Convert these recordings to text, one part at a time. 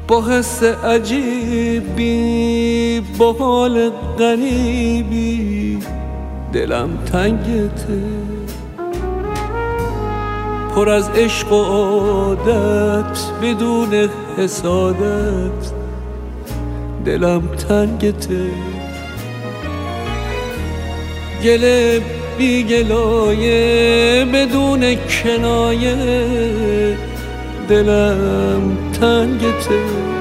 با حس عجیبی، با حال غریبی دلم تنگته، پر از عشق و عادت بدون حسادت دلم تنگته، گله بی گلایه بدون کنایه دلم تنگته،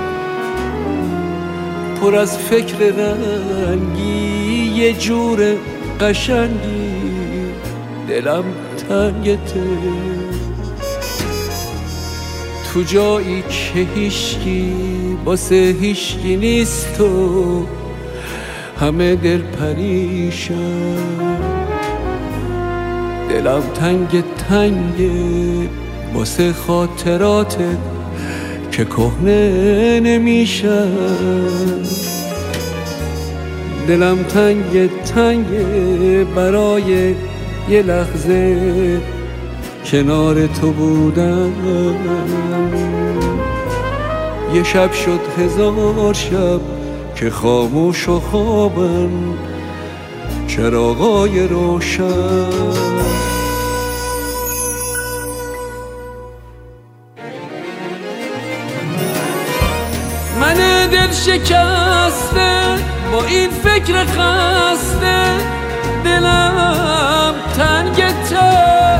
پر از فکر رنگی یه جور قشنگی دلم تنگته، تو جایی که هیشکی واسه هیشکی نیست و همه دل پریشان، دلم تنگ تنگه واسه خاطراتت که کهنه نمیشن، دلم تنگ تنگه برای یه لحظه کنار تو بودم، یه شب شد 1000 شب که خاموش و خوابن چراغای روشن. من دل شکسته با این فکر خسته، دلم تنگته،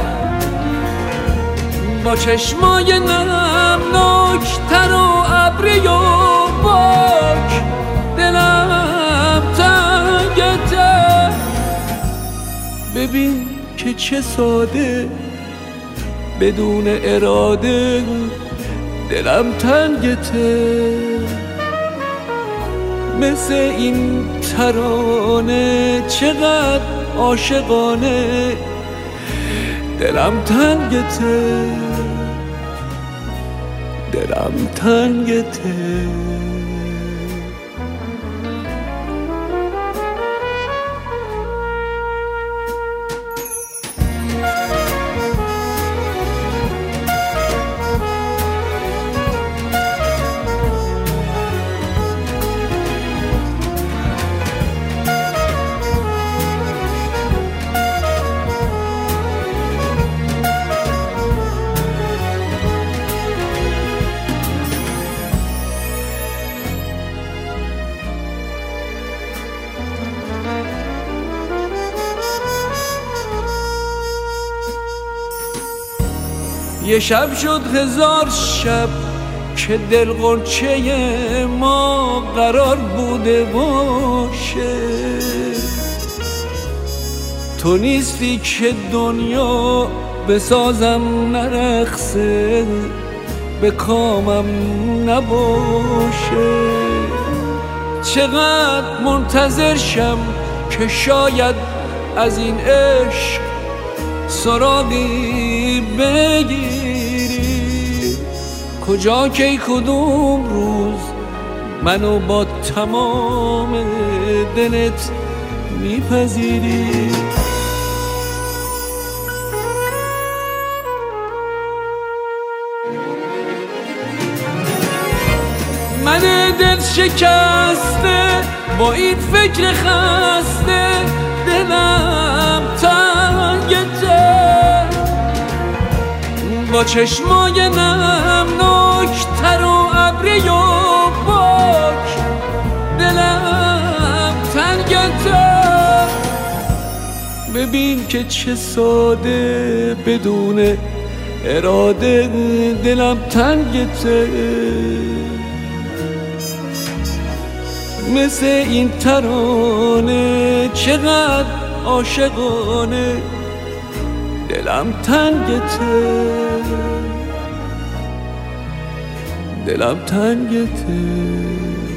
با چشمای نمناک تر و ابری و باک دلم تنگته، ببین که چه ساده بدون اراده دلم تنگته، مثل این ترانه چقدر عاشقانه دلم تنگته، دلم تنگته. یه شب شد 1000 شب که دل غنچه ما قرار بوده باشه، تو نیستی که دنیا بسازم نرقصه، به کامم نباشه، چقدر منتظر شم که شاید از این عشق سراغی بگیری، کجا کی کدوم روز منو با تمام دلت میپذیری. من دل شکسته با این فکر خسته، دلم تنگته، با چشمای نمناک تر و ابری و باک دلم تنگته، ببین که چه ساده بدون اراده دلم تنگته، مثل این ترانه چقدر عاشقانه دلم تنگته، دلم تنگته.